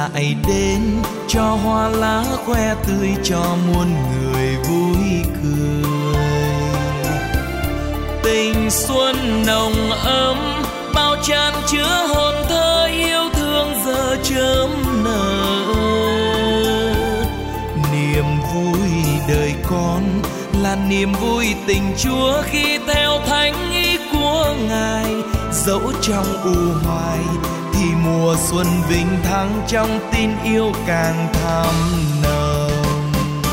lại đến, cho hoa lá khoe tươi cho muôn người vui cười. Tình xuân nồng ấm bao tràn chứa hồn thơ yêu thương giờ chớm nở. Niềm vui đời con là niềm vui tình Chúa khi theo thánh ý của Ngài. Dẫu trong u hoài thì mùa xuân vinh thắng, trong tin yêu càng thắm nồng.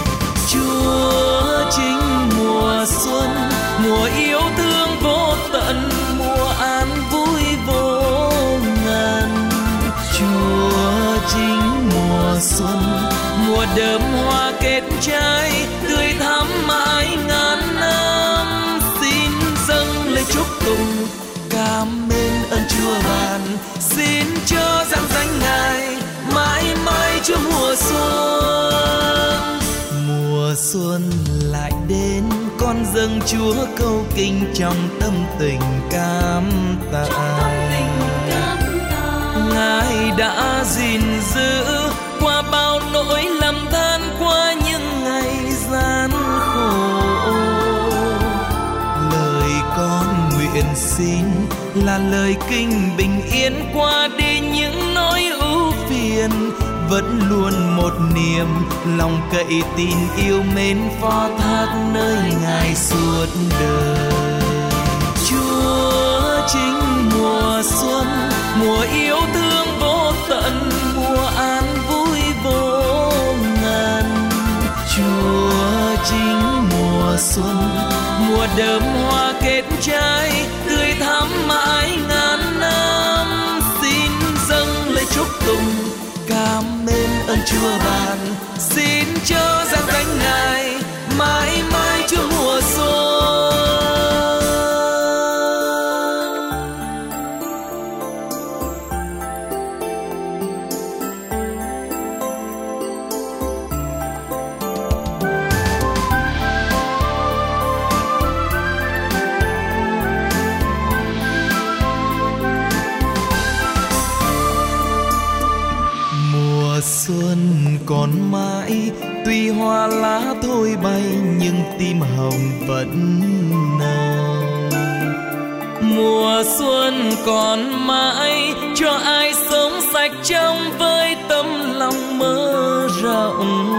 Chúa chính mùa xuân, mùa yêu thương vô tận, mùa an vui vô ngần. Chúa chính mùa xuân, mùa đơm hoa kết trái, tươi thắm mãi ngàn năm. Xin dâng lời chúc tụng cảm ơn ơn Chúa ban, xin cho rạng danh Ngài mãi mãi cho mùa xuân. Mùa xuân lại đến, con dâng Chúa câu kinh trong tâm tình cảm tạ. Ngài đã gìn giữ qua bao nỗi lầm than, qua những ngày gian khổ. Lời con nguyện xin là lời kinh bình yên, qua đi những nỗi ưu phiền. Vẫn luôn một niềm lòng cậy tin yêu mến, phó thác nơi Ngài suốt đời. Chúa chính mùa xuân, mùa yêu thương vô tận, mùa an vui vô ngần. Chúa chính mùa xuân, mùa đơm hoa kết trái, tươi thắm mãi ngàn năm. Xin dâng lời chúc tụng cảm ơn ơn Chúa ban, xin cho rạng danh Ngài mãi mãi cho mùa xuân. Xuân còn mãi, tuy hoa lá thôi bay, nhưng tim hồng vẫn nồng. Mùa xuân còn mãi, cho ai sống sạch trong với tấm lòng mơ rộng.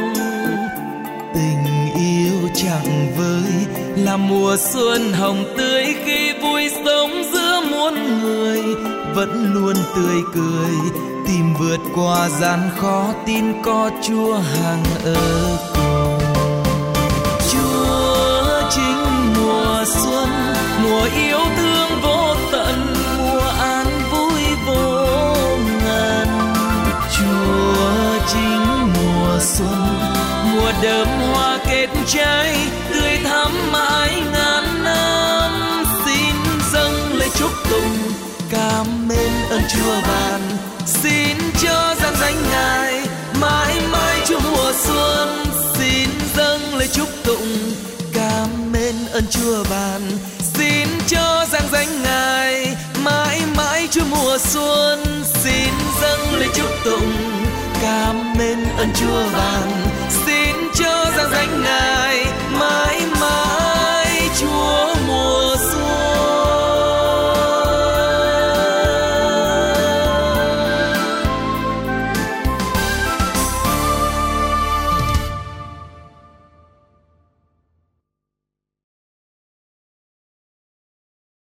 Tình yêu chẳng vơi là mùa xuân hồng tươi, khi vui sống giữa muôn người vẫn luôn tươi cười. Tìm vượt qua gian khó, tin có Chúa hàng ở cùng. Chúa chính mùa xuân, mùa yêu thương vô tận, mùa an vui vô ngần. Chúa chính mùa xuân, mùa đơm hoa kết trái, tươi thắm mãi ngàn năm. Xin dâng lời chúc tụng cảm ơn ơn Chúa ban, xin cho rạng danh Ngài mãi mãi cho mùa xuân. Xin dâng lời chúc tụng cảm ơn ơn Chúa ban, xin cho rạng danh Ngài mãi mãi cho mùa xuân. Xin dâng lời chúc tụng cảm ơn ơn Chúa ban, xin cho rạng danh Ngài